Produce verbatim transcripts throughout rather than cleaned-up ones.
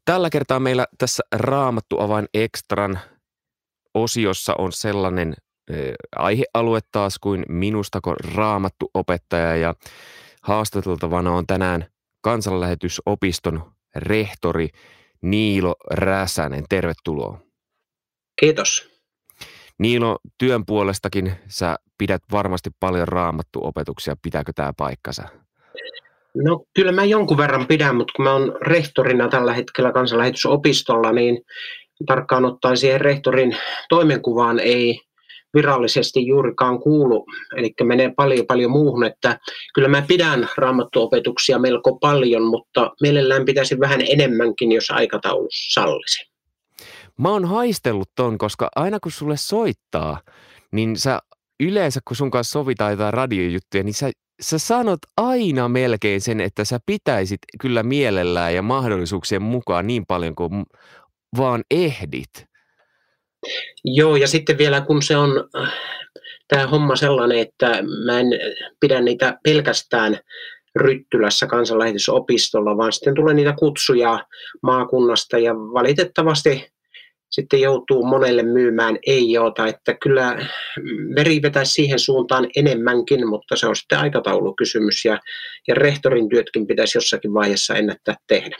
Tällä kertaa meillä tässä Raamattu Avain Extran osiossa on sellainen eh, aihealue taas kuin minustako Raamattu-opettaja, ja haastateltavana on tänään Kansanlähetysopiston rehtori Niilo Räsänen. Tervetuloa. Kiitos. Niilo, työn puolestakin sä pidät varmasti paljon Raamattu-opetuksia. Pitääkö tämä paikkansa? No kyllä mä jonkun verran pidän, mutta kun mä oon rehtorina tällä hetkellä Kansanlähetysopistolla, niin tarkkaan ottaen siihen rehtorin toimenkuvaan ei virallisesti juurikaan kuulu, eli menee paljon paljon muuhun, että kyllä mä pidän Raamattu-opetuksia melko paljon, mutta mielellään pitäisi vähän enemmänkin, jos aikataulu sallisi. Mä oon haistellut ton, koska aina kun sulle soittaa, niin sä yleensä kun sun kanssa sovitaan jotain radiojuttuja, niin sä, sä sanot aina melkein sen, että sä pitäisit kyllä mielellään ja mahdollisuuksien mukaan niin paljon kuin vaan ehdit. Joo, ja sitten vielä kun se on tämä homma sellainen, että mä en pidä niitä pelkästään Ryttylässä Kansanlähetysopistolla, vaan sitten tulee niitä kutsuja maakunnasta ja valitettavasti sitten joutuu monelle myymään ei-joota, että kyllä veri vetäisi siihen suuntaan enemmänkin, mutta se on sitten aikataulukysymys ja, ja rehtorin työtkin pitäisi jossakin vaiheessa ennättää tehdä.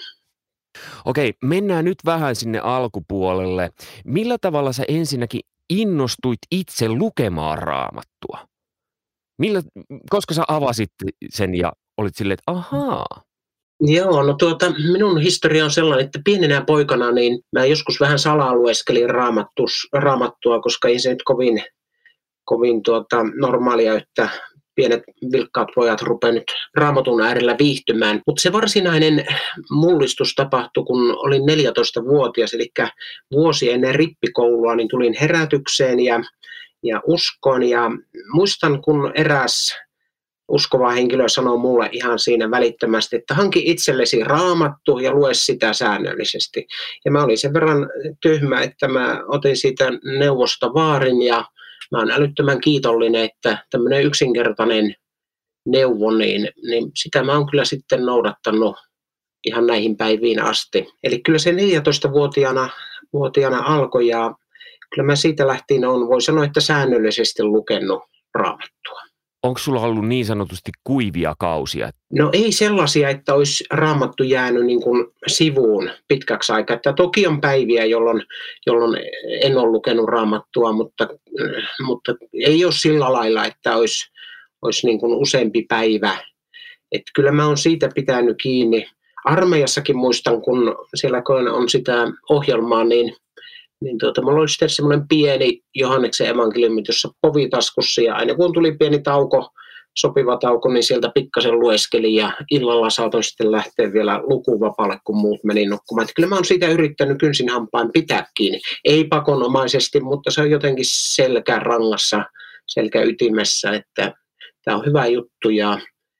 Okei, mennään nyt vähän sinne alkupuolelle. Millä tavalla sä ensinnäkin innostuit itse lukemaan Raamattua? Millä, koska sä avasit sen ja olit silleen, että ahaa. Joo, no tuota, minun historia on sellainen, että pienenä poikana niin mä joskus vähän salaa lueskelin raamattua, koska ei se nyt kovin, kovin tuota, normaalia, että pienet vilkkaat pojat rupeaa nyt Raamatun äärellä viihtymään. Mutta se varsinainen mullistus tapahtui, kun olin neljätoistavuotias, eli vuosi ennen rippikoulua, niin tulin herätykseen ja, ja uskoon. Ja muistan, kun eräs uskova henkilö sanoi mulle ihan siinä välittömästi, että hanki itsellesi Raamattu ja lue sitä säännöllisesti. Ja mä olin sen verran tyhmä, että mä otin siitä neuvosta vaarin ja mä olen älyttömän kiitollinen, että tämmöinen yksinkertainen neuvo, niin, niin sitä mä oon kyllä sitten noudattanut ihan näihin päiviin asti. Eli kyllä se neljätoistavuotiaana vuotiaana alkoi ja kyllä mä siitä lähtien on, voi sanoa, että säännöllisesti lukenut Raamattua. Onko sulla ollut niin sanotusti kuivia kausia? No ei sellaisia, että olisi Raamattu jäänyt niin kuin sivuun pitkäksi aikaa. Että toki on päiviä, jolloin, jolloin en ole lukenut Raamattua, mutta, mutta ei ole sillä lailla, että olisi, olisi niin kuin useampi päivä. Että kyllä mä oon siitä pitänyt kiinni. Armeijassakin muistan, kun siellä on sitä ohjelmaa, niin Niin tuota, mulla oli sitten semmoinen pieni Johanneksen evankeliumi tuossa povitaskussa ja aina kun tuli pieni tauko, sopiva tauko, niin sieltä pikkasen lueskelin ja illalla saatoin sitten lähteä vielä lukuvapaalle, kun muut meni nukkumaan. Että kyllä mä oon siitä yrittänyt kynsin hampain pitää kiinni. Ei pakonomaisesti, mutta se on jotenkin selkärangassa, selkäytimessä, että tämä on hyvä juttu ja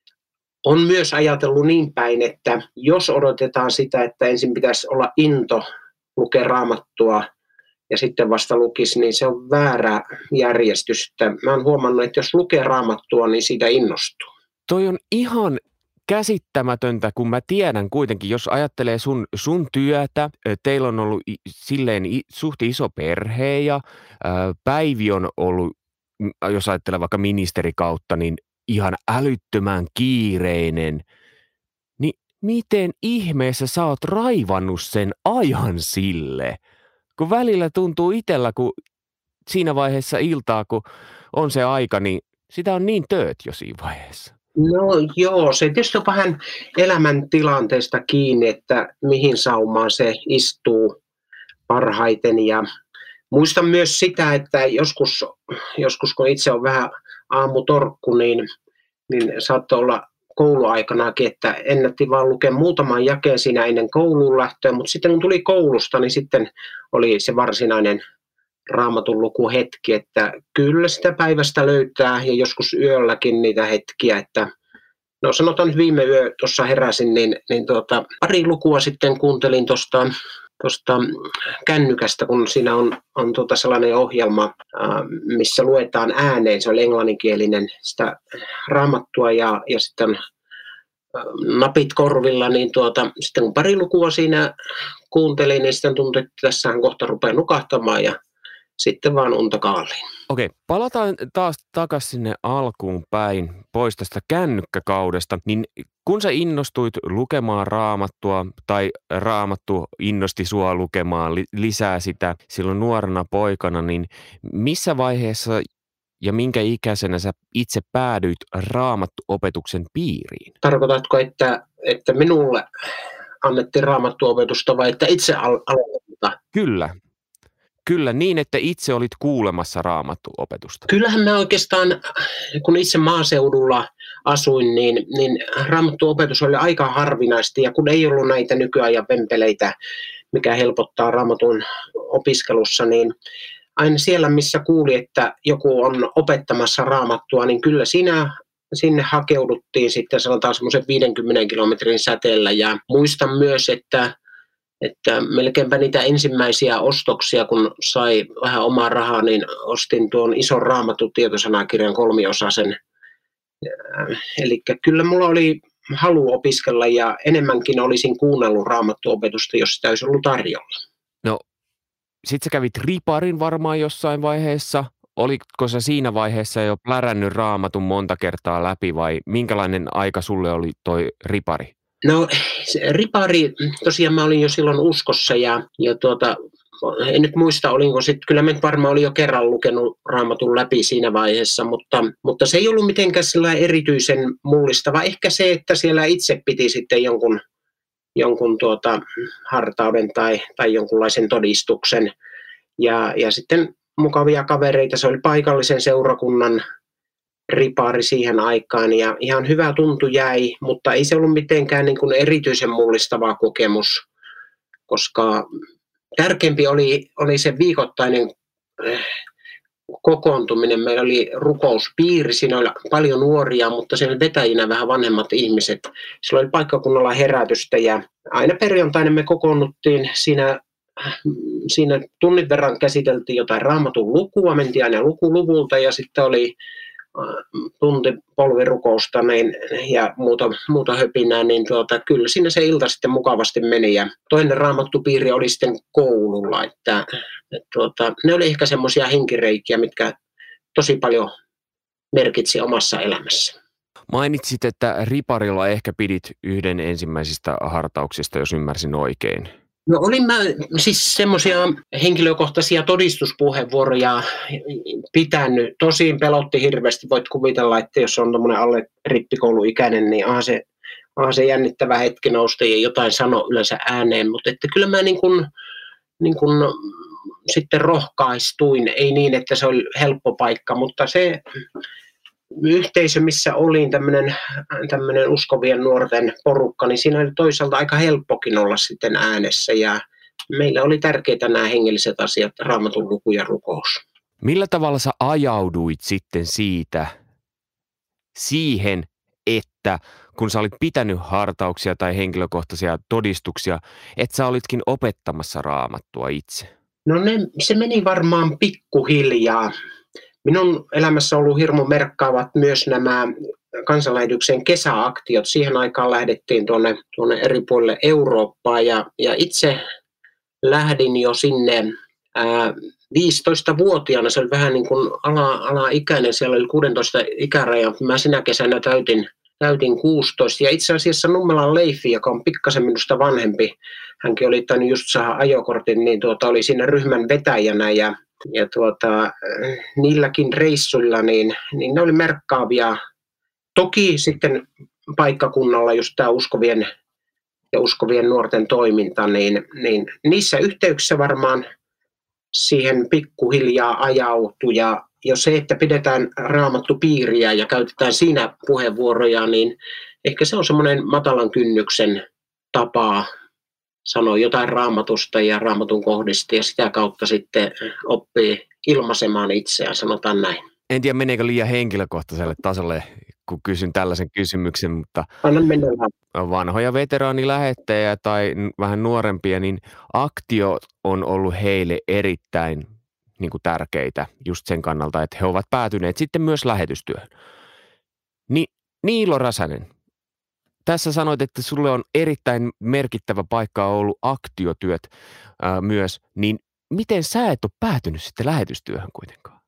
on myös ajatellut niin päin, että jos odotetaan sitä, että ensin pitäisi olla into lukea Raamattua, ja sitten vasta lukisi, niin se on väärä järjestys. Mä oon huomannut, että jos lukee Raamattua, niin siitä innostuu. Toi on ihan käsittämätöntä, kun mä tiedän kuitenkin, jos ajattelee sun, sun työtä, teillä on ollut silleen suht iso perhe ja ää, Päivi on ollut, jos ajattelee vaikka ministerikautta, niin ihan älyttömän kiireinen. Niin miten ihmeessä sä oot raivannut sen ajan sille? Kun välillä tuntuu itsellä, kun siinä vaiheessa iltaa, kun on se aika, niin sitä on niin tööt jo siinä vaiheessa. No joo, se tietysti on vähän elämäntilanteesta kiinni, että mihin saumaan se istuu parhaiten. Ja muistan myös sitä, että joskus, joskus kun itse on vähän aamutorkku, niin, niin saattoi olla kouluaikanakin, että ennätti vaan lukea muutaman jakeen siinä ennen kouluun lähtöä, mutta sitten kun tuli koulusta, niin sitten oli se varsinainen Raamatun lukuhetki, että kyllä sitä päivästä löytää ja joskus yölläkin niitä hetkiä, että no sanotaan nyt viime yö tuossa heräsin, niin, niin tuota, pari lukua sitten kuuntelin tuosta tuosta kännykästä, kun siinä on, on tuota sellainen ohjelma, missä luetaan ääneen, se on englanninkielinen sitä Raamattua ja, ja sitten napit korvilla, niin tuota, sitten kun pari lukua siinä kuuntelin, niin sitten tuntui, että tässähän kohta rupeaa nukahtamaan ja sitten vaan unta kaaliin. Okei, palataan taas takaisin sinne alkuun päin, pois tästä kännykkäkaudesta. Niin kun sä innostuit lukemaan Raamattua tai Raamattu innosti sua lukemaan li- lisää sitä silloin nuorena poikana, niin missä vaiheessa ja minkä ikäisenä sä itse päädyit Raamattuopetuksen piiriin? Tarkoitatko, että, että minulle annettiin Raamattuopetusta vai että itse al- aloitin? Kyllä. Kyllä, niin että itse olit kuulemassa Raamattuopetusta. Kyllähän mä oikeastaan, kun itse maaseudulla asuin, niin, niin Raamattuopetus oli aika harvinaista. Ja kun ei ollut näitä nykyajan vempeleitä, mikä helpottaa Raamatun opiskelussa, niin aina siellä, missä kuuli, että joku on opettamassa Raamattua, niin kyllä siinä sinne hakeuduttiin sitten sanotaan semmoisen viidenkymmenen kilometrin säteellä. Ja muistan myös, että Että melkeinpä niitä ensimmäisiä ostoksia, kun sai vähän omaa rahaa, niin ostin tuon ison Raamatun tietosanakirjan kolmiosaisen. Eli kyllä mulla oli halu opiskella ja enemmänkin olisin kuunnellut Raamattuopetusta, jos sitä olisi ollut tarjolla. No, sit sä kävit riparin varmaan jossain vaiheessa. Olitko sä siinä vaiheessa jo plärännyt Raamatun monta kertaa läpi vai minkälainen aika sulle oli toi ripari? No ripari, tosiaan mä olin jo silloin uskossa ja, ja tuota, en nyt muista olinko sitten, kyllä mä varmaan olin jo kerran lukenut Raamatun läpi siinä vaiheessa, mutta, mutta se ei ollut mitenkään sillä erityisen mullistava. Ehkä se, että siellä itse piti sitten jonkun, jonkun tuota, hartauden tai, tai jonkunlaisen todistuksen ja, ja sitten mukavia kavereita, se oli paikallisen seurakunnan ripari siihen aikaan ja ihan hyvä tuntu jäi, mutta ei se ollut mitenkään niin kuin erityisen mullistava kokemus, koska tärkeämpi oli, oli se viikoittainen kokoontuminen. Meillä oli rukouspiiri, siinä oli paljon nuoria, mutta siellä vetäjinä vähän vanhemmat ihmiset. Sillä oli paikkakunnalla herätystä ja aina perjantaina me kokoonnuttiin siinä, siinä tunnin verran käsiteltiin jotain Raamatun lukua, mentiin aina lukuluvulta ja sitten oli tunti polvirukousta niin, ja muuta, muuta höpinää, niin tuota, kyllä siinä se ilta sitten mukavasti meni. Ja toinen raamattupiiri oli sitten koululla, että, että tuota, ne oli ehkä semmoisia henkireikiä, mitkä tosi paljon merkitsi omassa elämässä. Mainitsit, että riparilla ehkä pidit yhden ensimmäisistä hartauksista, jos ymmärsin oikein. No olin mä siis semmoisia henkilökohtaisia todistuspuheenvuoroja pitänyt. Tosin pelotti hirveästi. Voit kuvitella, että jos on tommoinen alle rippikouluikäinen, niin onhan se, onhan se jännittävä hetki nousta ja jotain sano yleensä ääneen. Mutta että kyllä mä niin kun, niin kun sitten rohkaistuin. Ei niin, että se oli helppo paikka, mutta se yhteisö, missä olin tämmöinen, tämmöinen uskovien nuorten porukka, niin siinä oli toisaalta aika helppokin olla sitten äänessä ja meillä oli tärkeitä nämä hengelliset asiat, Raamatun luku ja rukous. Millä tavalla sä ajauduit sitten siitä siihen, että kun sä olit pitänyt hartauksia tai henkilökohtaisia todistuksia, että sä olitkin opettamassa Raamattua itse? No ne, se meni varmaan pikkuhiljaa. Minun elämässä on ollut hirmu merkkaavat myös nämä kansanlähetyksen kesäaktiot. Siihen aikaan lähdettiin tuonne, tuonne eri puolille Eurooppaa ja, ja itse lähdin jo sinne ää, viisitoistavuotiaana. Se oli vähän niin kuin ala, alaikäinen, siellä oli kuusitoista ikäraja. Mä sinä kesänä täytin, täytin kuusitoista ja itse asiassa Nummelan Leifi, joka on pikkasen minusta vanhempi, hänkin oli tainnut just saada ajokortin, niin tuota, oli siinä ryhmän vetäjänä ja Ja tuota, niilläkin reissuilla, niin, niin ne oli merkkaavia. Toki sitten paikkakunnalla just tämä uskovien ja uskovien nuorten toiminta, niin, niin niissä yhteyksissä varmaan siihen pikkuhiljaa ajautui. Ja jo se, että pidetään raamattupiiriä ja käytetään siinä puheenvuoroja, niin ehkä se on semmoinen matalan kynnyksen tapa sanoo jotain raamatusta ja raamatun kohdista ja sitä kautta sitten oppii ilmaisemaan itseään, sanotaan näin. En tiedä, meneekö liian henkilökohtaiselle tasolle, kun kysyn tällaisen kysymyksen, mutta Anna mennä. Vanhoja veteraanilähettäjiä tai vähän nuorempia, niin aktio on ollut heille erittäin niin kuin tärkeitä just sen kannalta, että he ovat päätyneet sitten myös lähetystyöhön. Ni, Niilo Räsänen, tässä sanoit, että sulle on erittäin merkittävä paikka ollut aktiotyöt ää, myös, niin miten sä et ole päätynyt sitten lähetystyöhön kuitenkaan?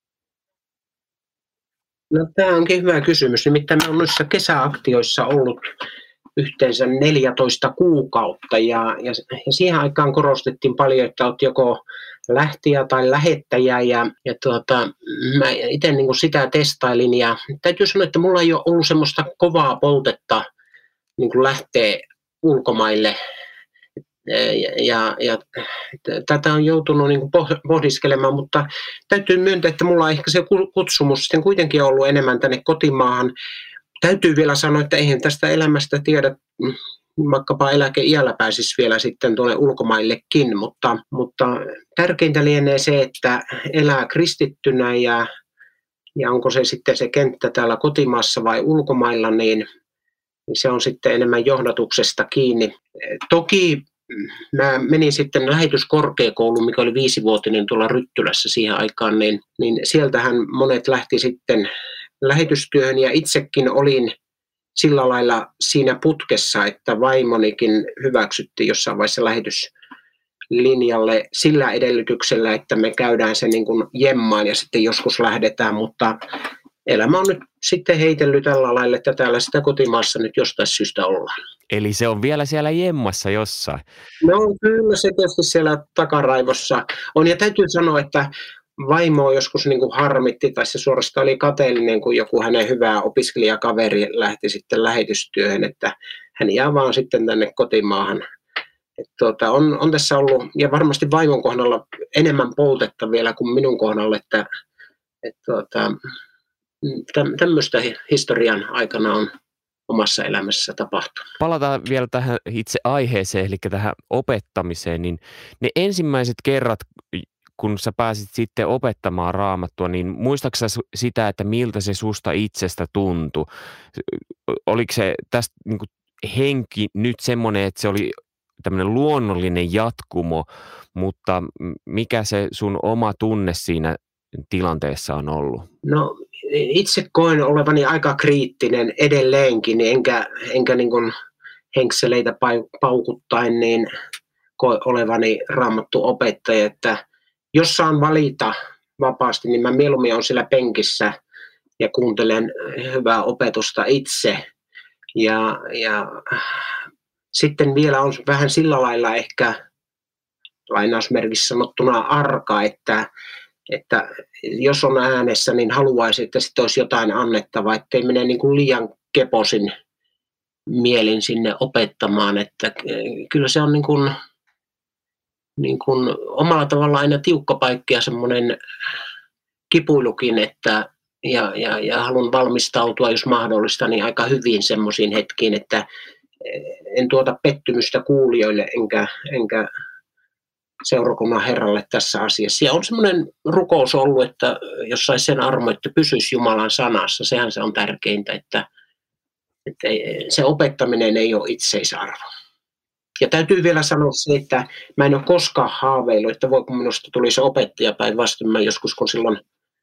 No tämä onkin hyvä kysymys. Nimittäin mä olen noissa kesäaktioissa ollut yhteensä neljätoista kuukautta ja, ja, ja siihen aikaan korostettiin paljon, että olet joko lähtijä tai lähettäjä ja, ja tuota, mä itse niin kuin sitä testailin ja täytyy sanoa, että mulla ei ole ollut semmoista kovaa poltetta niin kuin lähteä ulkomaille ja, ja, ja tätä on joutunut niin kuin pohdiskelemaan, mutta täytyy myöntää, että mulla on ehkä se kutsumus sitten kuitenkin ollut enemmän tänne kotimaahan. Täytyy vielä sanoa, että eihän tästä elämästä tiedä, vaikkapa eläkeiällä pääsisi vielä sitten tuonne ulkomaillekin, mutta, mutta tärkeintä lienee se, että elää kristittynä ja, ja onko se sitten se kenttä täällä kotimaassa vai ulkomailla, niin se on sitten enemmän johdatuksesta kiinni. Toki mä menin sitten lähetyskorkeakouluun, mikä oli viisivuotinen tuolla Ryttylässä siihen aikaan, niin, niin sieltähän monet lähti sitten lähetystyöhön ja itsekin olin sillä lailla siinä putkessa, että vaimonikin hyväksyttiin jossain vaiheessa lähetyslinjalle sillä edellytyksellä, että me käydään se niin kuin jemmaan ja sitten joskus lähdetään, mutta elämä on nyt sitten heitellyt tällä lailla, että täällä sitä kotimaassa nyt jostain syystä ollaan. Eli se on vielä siellä jemmassa jossain? No kyllä se tietysti siellä takaraivossa on ja täytyy sanoa, että vaimo joskus niin kuin harmitti tai se suorastaan oli kateellinen, kun joku hänen hyvä opiskelijakaveri lähti sitten lähetystyöhön, että hän jää vaan sitten tänne kotimaahan. Et tuota, on, on tässä ollut, ja varmasti vaimon kohdalla enemmän poltetta vielä kuin minun kohdalla, että et tuota, tämmöistä historian aikana on omassa elämässä tapahtunut. Palataan vielä tähän itse aiheeseen, eli tähän opettamiseen, niin ne ensimmäiset kerrat, kun sä pääsit sitten opettamaan Raamattua, niin muistatko sä sitä, että miltä se susta itsestä tuntui? Oliko se tästä niin kuin henki nyt semmoinen, että se oli tämmöinen luonnollinen jatkumo, mutta mikä se sun oma tunne siinä tilanteessa on ollut? No itse koen olevani aika kriittinen edelleenkin, enkä, enkä niin kuin henkseleitä paukuttaen niin koe olevani Raamattu opettaja, että jos saan valita vapaasti, niin mä mieluummin olen siellä penkissä ja kuuntelen hyvää opetusta itse. Ja, ja sitten vielä on vähän sillä lailla ehkä lainausmerkissä sanottuna arka, että, että jos on äänessä, niin haluaisi, että sitten olisi jotain annettavaa, ettei mene niin kuin liian keposin mielin sinne opettamaan. Että kyllä se on niin kuin niin kuin omalla tavallaan aina tiukka paikka ja semmoinen kipuilukin, että ja, ja, ja haluan valmistautua, jos mahdollista, niin aika hyvin semmoisiin hetkiin, että en tuota pettymystä kuulijoille enkä, enkä seurakunnan herralle tässä asiassa. Ja on semmoinen rukous ollut, että jos saisi sen armo, että pysyisi Jumalan sanassa, sehän se on tärkeintä, että, että se opettaminen ei ole itseisarvo. Ja täytyy vielä sanoa se, että mä en ole koskaan haaveillut, että voi kun minusta tuli se opettaja päinvastoin. Mä joskus kun silloin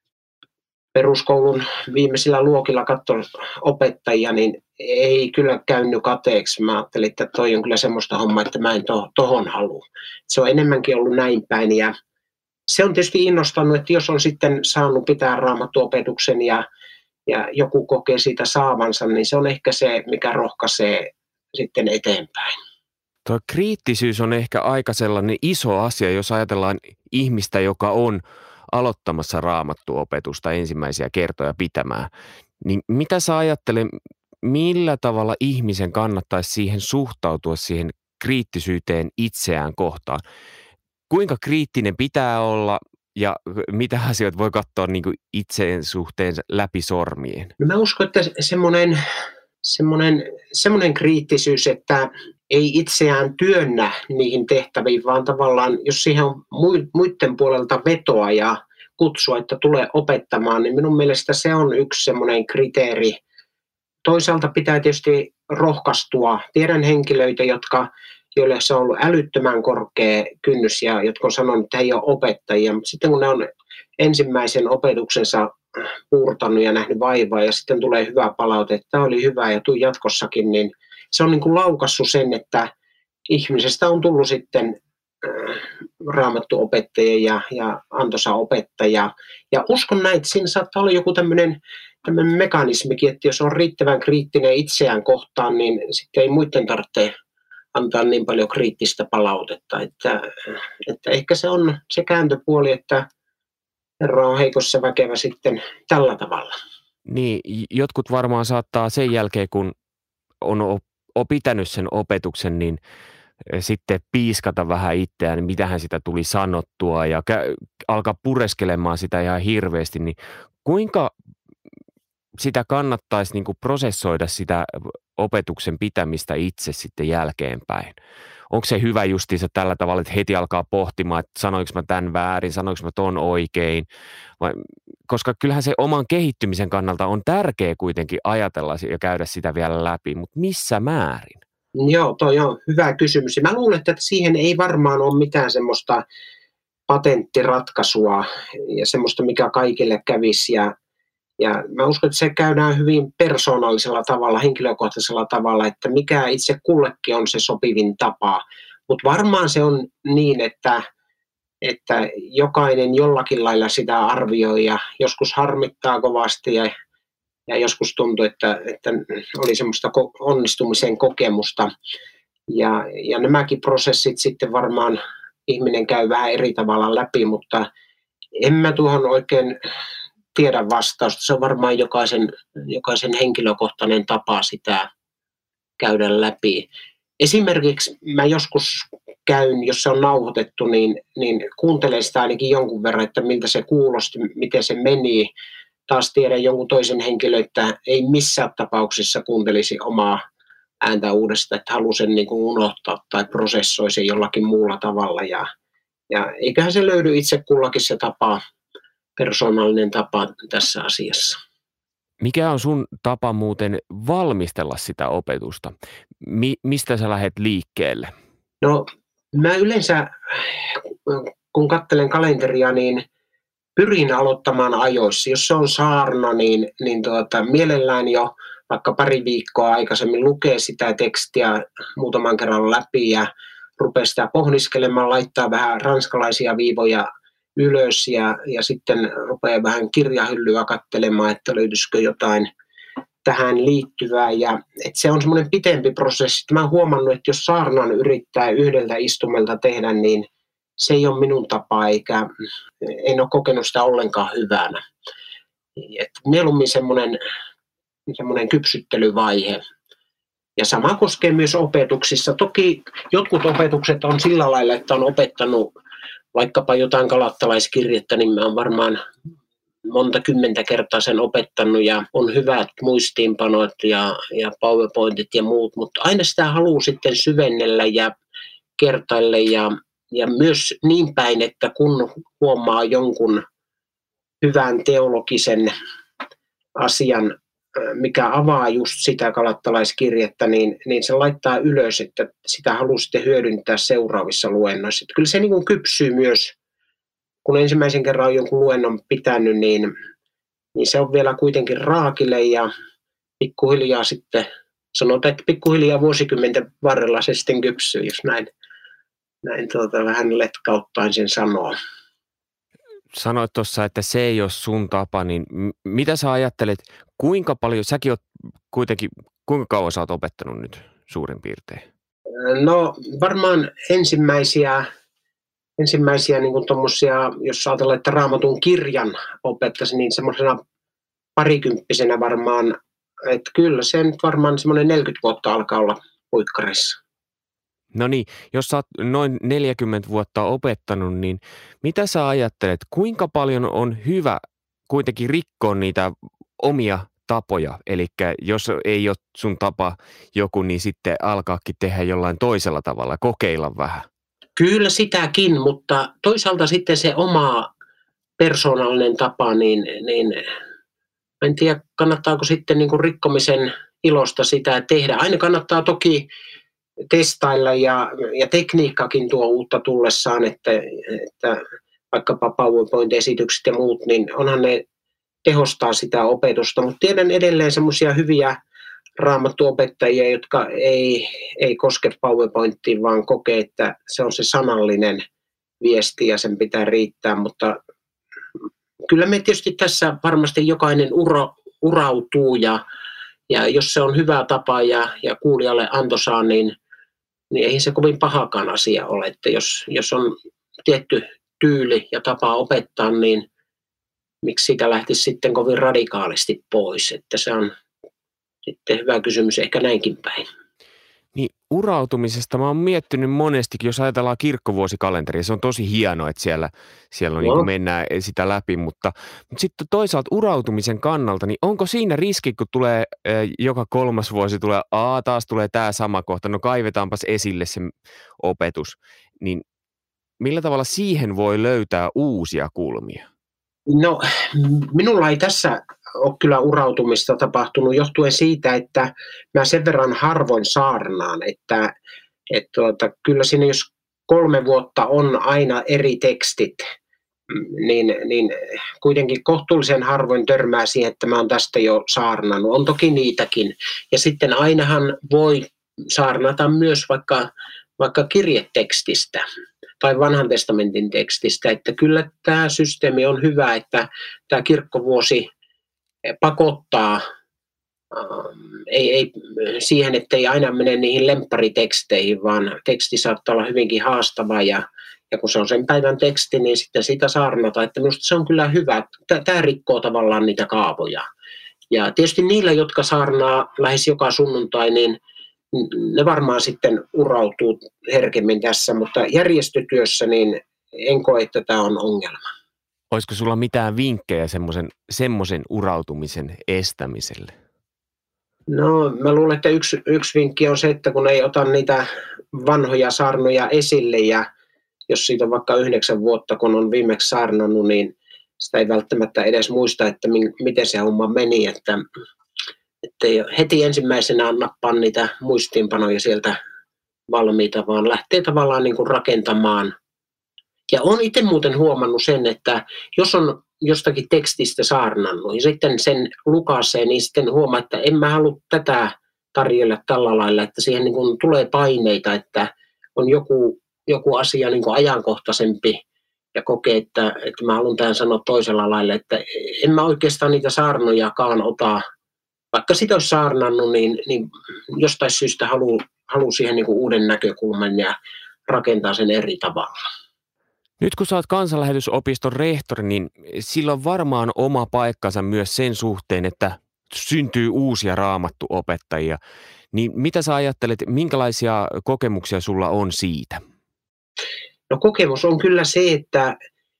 peruskoulun viimeisillä luokilla katson opettajia, niin ei kyllä käynyt kateeksi. Mä ajattelin, että toi on kyllä semmoista hommaa, että mä en to, tohon halua. Se on enemmänkin ollut näin päin. Ja se on tietysti innostanut, että jos on sitten saanut pitää Raamattuopetuksen ja, ja joku kokee siitä saavansa, niin se on ehkä se, mikä rohkaisee sitten eteenpäin. Tuo kriittisyys on ehkä aika sellainen iso asia, jos ajatellaan ihmistä, joka on aloittamassa Raamattuopetusta ensimmäisiä kertoja pitämään. Niin mitä sä ajattelet, millä tavalla ihmisen kannattaisi siihen suhtautua, siihen kriittisyyteen itseään kohtaan? Kuinka kriittinen pitää olla ja mitä asioita voi katsoa niin kuin itseen suhteen läpi sormien? No mä uskon, että semmoinen, semmoinen, semmoinen kriittisyys, että ei itseään työnnä niihin tehtäviin, vaan tavallaan, jos siihen on muiden puolelta vetoa ja kutsua, että tulee opettamaan, niin minun mielestä se on yksi semmoinen kriteeri. Toisaalta pitää tietysti rohkaistua. Tiedän henkilöitä, jotka, joille se on ollut älyttömän korkea kynnys ja jotka on sanonut, että he ei ole opettajia, mutta sitten kun ne on ensimmäisen opetuksensa puurtanut ja nähnyt vaivaa ja sitten tulee hyvä palaute, että tämä oli hyvä ja tuu jatkossakin, niin se on niin kuin laukassut sen, että ihmisestä on tullut sitten raamattuopettaja ja, ja antoisa opettaja. Ja uskon näin, että siinä saattaa olla joku tämmöinen mekanismikin, että jos on riittävän kriittinen itseään kohtaan, niin sitten ei muiden tarvitse antaa niin paljon kriittistä palautetta. Että, että ehkä se on se kääntöpuoli, että Herra on heikossa väkevä sitten tällä tavalla. Niin, jotkut varmaan saattaa sen jälkeen, kun on pitänyt sen opetuksen, niin sitten piiskata vähän itseään, niin mitähän sitä tuli sanottua ja kä- alkaa pureskelemaan sitä ihan hirveästi, niin kuinka sitä kannattaisi niin kuin prosessoida sitä opetuksen pitämistä itse sitten jälkeenpäin? Onko se hyvä justiinsa tällä tavalla, että heti alkaa pohtimaan, että sanoinko mä tämän väärin, sanoinko mä ton oikein? Vai, koska kyllähän se oman kehittymisen kannalta on tärkeä kuitenkin ajatella ja käydä sitä vielä läpi, mutta missä määrin? Joo, toi on hyvä kysymys. Mä luulen, että siihen ei varmaan ole mitään semmoista patenttiratkaisua ja semmoista, mikä kaikille kävisi. Ja, ja mä uskon, että se käydään hyvin persoonallisella tavalla, henkilökohtaisella tavalla, että mikä itse kullekin on se sopivin tapa. Mutta varmaan se on niin, että, että jokainen jollakin lailla sitä arvioi ja joskus harmittaa kovasti ja Ja joskus tuntui, että, että oli semmoista onnistumisen kokemusta. Ja, ja nämäkin prosessit sitten varmaan ihminen käy vähän eri tavalla läpi, mutta en mä tuohon oikein tiedä vastausta. Se on varmaan jokaisen, jokaisen henkilökohtainen tapa sitä käydä läpi. Esimerkiksi mä joskus käyn, jos se on nauhoitettu, niin, niin kuuntelen sitä ainakin jonkun verran, että miltä se kuulosti, miten se meni. Taas tiedän jonkun toisen henkilön, että ei missään tapauksessa kuuntelisi omaa ääntä uudestaan, että haluaa sen niin kuin unohtaa tai prosessoi sen jollakin muulla tavalla. Ja, ja eiköhän se löydy itse kullakin se tapa, persoonallinen tapa tässä asiassa. Mikä on sun tapa muuten valmistella sitä opetusta? Mi- mistä sä lähdet liikkeelle? No mä yleensä, kun katselen kalenteria, niin pyrin aloittamaan ajoissa. Jos se on saarna, niin, niin tuota, mielellään jo vaikka pari viikkoa aikaisemmin lukee sitä tekstiä muutaman kerran läpi ja rupeaa sitä pohdiskelemaan, laittaa vähän ranskalaisia viivoja ylös ja, ja sitten rupeaa vähän kirjahyllyä katselemaan, että löytyisikö jotain tähän liittyvää. Ja, että se on semmoinen pitempi prosessi. Mä oon huomannut, että jos saarnan yrittää yhdeltä istumelta tehdä, niin se ei ole minun tapa, eikä en ole kokenut sitä ollenkaan hyvänä. Et mieluummin semmoinen, semmoinen kypsyttelyvaihe. Ja sama koskee myös opetuksissa. Toki jotkut opetukset on sillä lailla, että on opettanut vaikkapa jotain kalattalaiskirjettä, niin mä oon varmaan monta kymmentä kertaa sen opettanut ja on hyvät muistiinpanot ja, ja PowerPointit ja muut, mutta aina sitä haluaa sitten syvennellä ja kertailla ja Ja myös niin päin, että kun huomaa jonkun hyvän teologisen asian, mikä avaa just sitä kalattalaiskirjettä, niin, niin se laittaa ylös, että sitä haluaa sitten hyödyntää seuraavissa luennoissa. Että kyllä se niin kuin kypsyy myös, kun ensimmäisen kerran on jonkun luennon pitänyt, niin, niin se on vielä kuitenkin raakille ja pikkuhiljaa sitten, sanotaan, että pikkuhiljaa vuosikymmenten varrella se sitten kypsyy, jos näin. Näin tuota, vähän letkauttaen sen sanoo. Sanoit tuossa, että se ei ole sun tapa, niin mitä sä ajattelet, kuinka paljon, säkin oot kuitenkin, kuinka kauan sä oot opettanut nyt suurin piirtein? No varmaan ensimmäisiä, ensimmäisiä niin kuin tommosia, jos ajatellaan, että Raamatun kirjan opettaisi, niin semmoisena parikymppisenä varmaan, että kyllä se nyt varmaan semmoinen neljäkymmentä vuotta alkaa olla puikkarissa. No niin, jos sä oot noin neljäkymmentä vuotta opettanut, niin mitä sä ajattelet, kuinka paljon on hyvä kuitenkin rikkoa niitä omia tapoja? Eli jos ei ole sun tapa joku, niin sitten alkaakin tehdä jollain toisella tavalla, kokeilla vähän. Kyllä sitäkin, mutta toisaalta sitten se oma persoonallinen tapa, niin, niin en tiedä kannattaako sitten niin kuin rikkomisen ilosta sitä tehdä. Aina kannattaa toki testailla ja, ja tekniikkakin tuo uutta tullessaan, että, että vaikkapa PowerPoint-esitykset ja muut, niin onhan ne tehostaa sitä opetusta, mutta tiedän edelleen semmoisia hyviä raamattuopettajia, jotka ei, ei koske PowerPointiin, vaan kokee, että se on se sanallinen viesti ja sen pitää riittää, mutta kyllä me tietysti tässä varmasti jokainen ura, urautuu ja, ja jos se on hyvä tapa ja, ja kuulijalle antoisaa, niin, niin ei se kovin pahakaan asia ole, että jos, jos on tietty tyyli ja tapa opettaa, niin miksi siitä lähtisi sitten kovin radikaalisti pois, että se on sitten hyvä kysymys ehkä näinkin päin. Niin urautumisesta mä oon miettinyt monestikin, jos ajatellaan kirkkovuosikalenteria, se on tosi hienoa, että siellä, siellä on, no. niin kuin mennään sitä läpi, mutta, mutta sitten toisaalta urautumisen kannalta, niin onko siinä riski, kun tulee eh, joka kolmas vuosi tulee, aa taas tulee tämä sama kohta, no kaivetaanpas esille se opetus, niin millä tavalla siihen voi löytää uusia kulmia? No minulla ei tässä ole kyllä urautumista tapahtunut johtuen siitä, että mä sen verran harvoin saarnaan, että, että tuota, kyllä siinä jos kolme vuotta on aina eri tekstit, niin, niin kuitenkin kohtuullisen harvoin törmää siihen, että mä oon tästä jo saarnannut. On toki niitäkin. Ja sitten ainahan voi saarnata myös vaikka, vaikka kirjetekstistä tai vanhan testamentin tekstistä, että kyllä tämä systeemi on hyvä, että tämä kirkkovuosi pakottaa ei, ei, siihen, että ei aina mene niihin lemppariteksteihin, vaan teksti saattaa olla hyvinkin haastava ja, ja kun se on sen päivän teksti, niin sitten sitä saarnata, että minusta se on kyllä hyvä. Tämä rikkoo tavallaan niitä kaavoja. Ja tietysti niillä, jotka saarnaa lähes joka sunnuntai, niin ne varmaan sitten urautuu herkemmin tässä, mutta järjestötyössä niin en koe, että tämä on ongelma. Olisiko sulla mitään vinkkejä semmoisen, semmoisen urautumisen estämiselle? No mä luulen, että yksi, yksi vinkki on se, että kun ei ota niitä vanhoja saarnoja esille ja jos siitä on vaikka yhdeksän vuotta, kun on viimeksi saarnannut, niin sitä ei välttämättä edes muista, että miten se homma meni, että Että ei heti ensimmäisenä nappaa niitä muistiinpanoja sieltä valmiita, vaan lähtee tavallaan niin kuin rakentamaan. Ja olen itse muuten huomannut sen, että jos on jostakin tekstistä saarnannut ja sitten sen lukasee, niin sitten huomaa, että en mä halua tätä tarjolla tällä lailla, että siihen niin kuin tulee paineita, että on joku, joku asia niin kuin ajankohtaisempi ja kokee, että, että mä haluan tämän sanoa toisella lailla, että en mä oikeastaan niitä saarnojakaan ota. Vaikka sitä olisi saarnannut, niin, niin jostain syystä haluaa halu siihen niin kuin uuden näkökulman ja rakentaa sen eri tavalla. Nyt kun sä oot kansanlähetysopiston rehtori, niin sillä on varmaan oma paikkansa myös sen suhteen, että syntyy uusia raamattuopettajia. Niin mitä sä ajattelet, minkälaisia kokemuksia sulla on siitä? No kokemus on kyllä se, että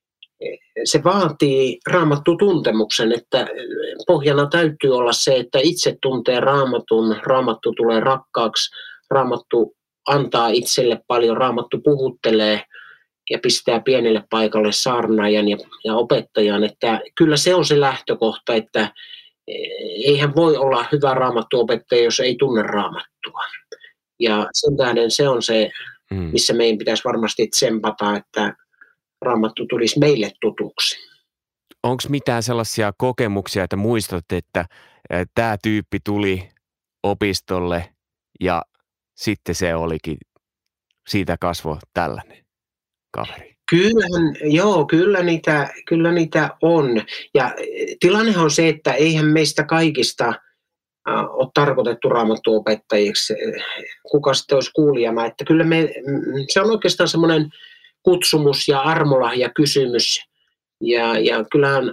se vaatii raamattutuntemuksen, että pohjana täytyy olla se, että itse tuntee raamatun, raamattu tulee rakkaaksi, raamattu antaa itselle paljon, raamattu puhuttelee ja pistää pienelle paikalle saarnaajan ja, ja opettajan, että kyllä se on se lähtökohta, että eihän voi olla hyvä raamattuopettaja, jos ei tunne raamattua. Ja sen tähden se on se, missä meidän pitäisi varmasti tsempata, että raamattu tulisi meille tutuksi. Onko mitään sellaisia kokemuksia, että muistat, että tämä tyyppi tuli opistolle ja sitten se olikin, siitä kasvoi tällainen kaveri? Kyllähän, joo, kyllä niitä, kyllä niitä on. Ja tilannehan on se, että eihän meistä kaikista äh, ole tarkoitettu raamattuopettajiksi. Kuka sitten olisi kuulijana. Että kyllä me, se on oikeastaan semmoinen kutsumus ja armolahja kysymys. Ja, ja kyllähän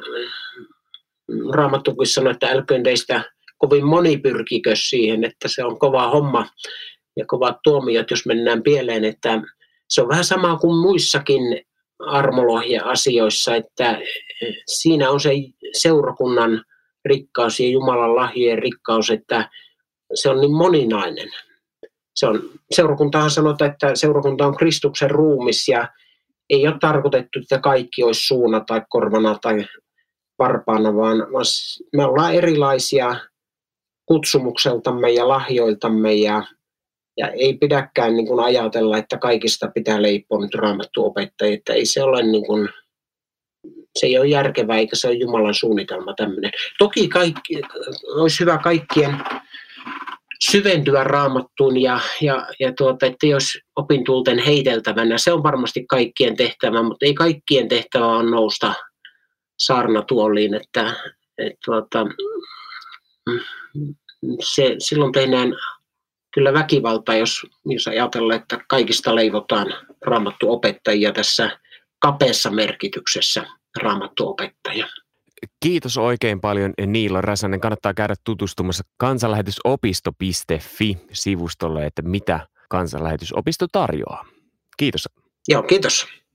Raamattukin sanoi, että älköön teistä kovin moni pyrkikö siihen, että se on kova homma ja kovat tuomiot, jos mennään pieleen. Että se on vähän sama kuin muissakin armolahja-asioissa, että siinä on se seurakunnan rikkaus ja Jumalan lahjojen rikkaus, että se on niin moninainen. Se on, seurakuntahan sanotaan, että seurakunta on Kristuksen ruumis ja ei ole tarkoitettu, että kaikki olisi suuna tai korvana tai varpaana, vaan me ollaan erilaisia kutsumukseltamme ja lahjoiltamme ja, ja ei pidäkään niin kuin ajatella, että kaikista pitää leipoa nyt raamattuopettajia, että ei se ole niin kuin, se ei ole järkevää eikä se ole Jumalan suunnitelma tämmöinen. Toki kaikki, olisi hyvä kaikkien syventyä Raamattuun ja, ja, ja tuota, että jos opintulten heiteltävänä, se on varmasti kaikkien tehtävä, mutta ei kaikkien tehtävä on nousta saarnatuoliin, että, että tuota, se, silloin tehdään kyllä väkivaltaa, jos, jos ajatellaan, että kaikista leivotaan raamattuopettajia tässä kapeassa merkityksessä raamattuopettaja. Kiitos oikein paljon Niilo Räsänen. Kannattaa käydä tutustumassa kansanlähetysopisto piste fi-sivustolle, että mitä kansanlähetysopisto tarjoaa. Kiitos. Joo, kiitos.